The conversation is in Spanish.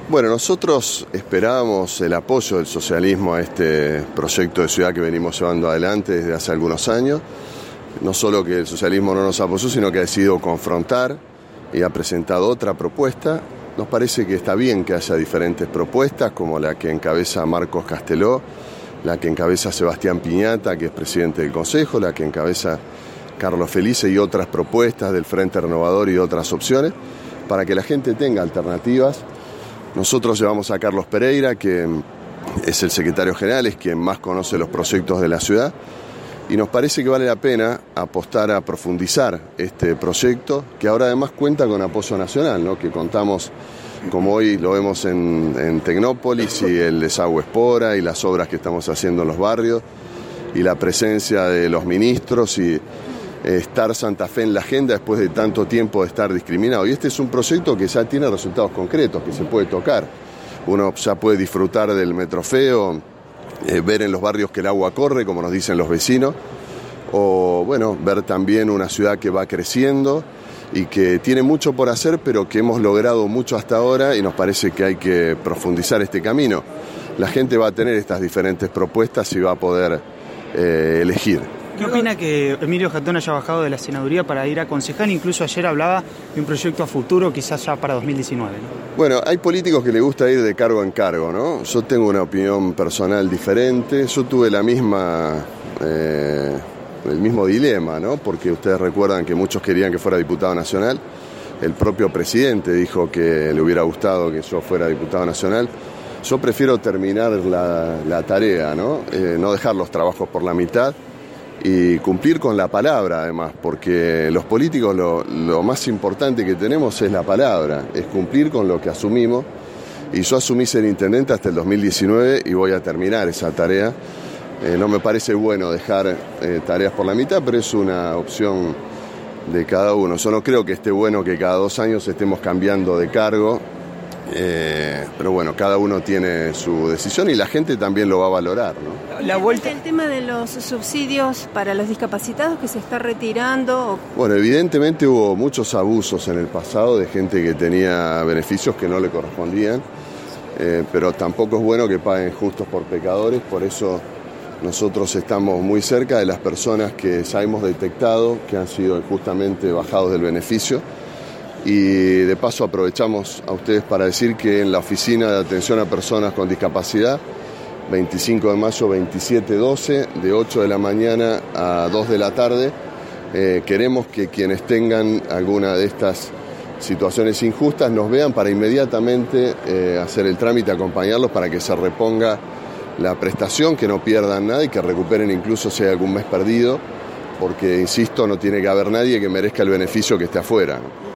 Bueno, nosotros esperábamos el apoyo del socialismo a este proyecto de ciudad que venimos llevando adelante desde hace algunos años. No solo que el socialismo no nos apoyó, sino que ha decidido confrontar y ha presentado otra propuesta. Nos parece que está bien que haya diferentes propuestas, como la que encabeza Marcos Casteló, la que encabeza Sebastián Piñata, que es presidente del Consejo, la que encabeza Carlos Felice y otras propuestas del Frente Renovador y otras opciones, para que la gente tenga alternativas. Nosotros llevamos a Carlos Pereira, que es el secretario general, es quien más conoce los proyectos de la ciudad, y nos parece que vale la pena apostar a profundizar este proyecto, que ahora además cuenta con apoyo nacional, ¿no? Que contamos, como hoy lo vemos en Tecnópolis, y el desagüe Espora, y las obras que estamos haciendo en los barrios, y la presencia de los ministros, y estar Santa Fe en la agenda después de tanto tiempo de estar discriminado. Y este es un proyecto que ya tiene resultados concretos, que se puede tocar. Uno ya puede disfrutar del metrofeo, ver en los barrios que el agua corre, como nos dicen los vecinos, o bueno, ver también una ciudad que va creciendo y que tiene mucho por hacer, pero que hemos logrado mucho hasta ahora, y nos parece que hay que profundizar este camino. La gente va a tener estas diferentes propuestas y va a poder elegir. ¿Qué opina que Emilio Jatón haya bajado de la senaduría para ir a concejal? Incluso ayer hablaba de un proyecto a futuro, quizás ya para 2019, ¿no? Bueno, hay políticos que les gusta ir de cargo en cargo, ¿no? Yo tengo una opinión personal diferente. Yo tuve el mismo dilema, ¿no? Porque ustedes recuerdan que muchos querían que fuera diputado nacional. El propio presidente dijo que le hubiera gustado que yo fuera diputado nacional. Yo prefiero terminar la tarea, ¿no? No dejar los trabajos por la mitad y cumplir con la palabra, además, porque los políticos lo más importante que tenemos es la palabra, es cumplir con lo que asumimos, y yo asumí ser intendente hasta el 2019 y voy a terminar esa tarea. No me parece bueno dejar tareas por la mitad, pero es una opción de cada uno. Yo no creo que esté bueno que cada 2 años estemos cambiando de cargo, pero bueno, cada uno tiene su decisión y la gente también lo va a valorar, ¿no? El tema de los subsidios para los discapacitados que se está retirando. Bueno, evidentemente hubo muchos abusos en el pasado de gente que tenía beneficios que no le correspondían, pero tampoco es bueno que paguen justos por pecadores. Por eso nosotros estamos muy cerca de las personas que ya hemos detectado que han sido injustamente bajados del beneficio. Y de paso aprovechamos a ustedes para decir que en la Oficina de Atención a Personas con Discapacidad, 25 de mayo 2712, de 8 de la mañana a 2 de la tarde, queremos que quienes tengan alguna de estas situaciones injustas nos vean para inmediatamente hacer el trámite, acompañarlos para que se reponga la prestación, que no pierdan nada y que recuperen incluso si hay algún mes perdido, porque, insisto, no tiene que haber nadie que merezca el beneficio que esté afuera, ¿no?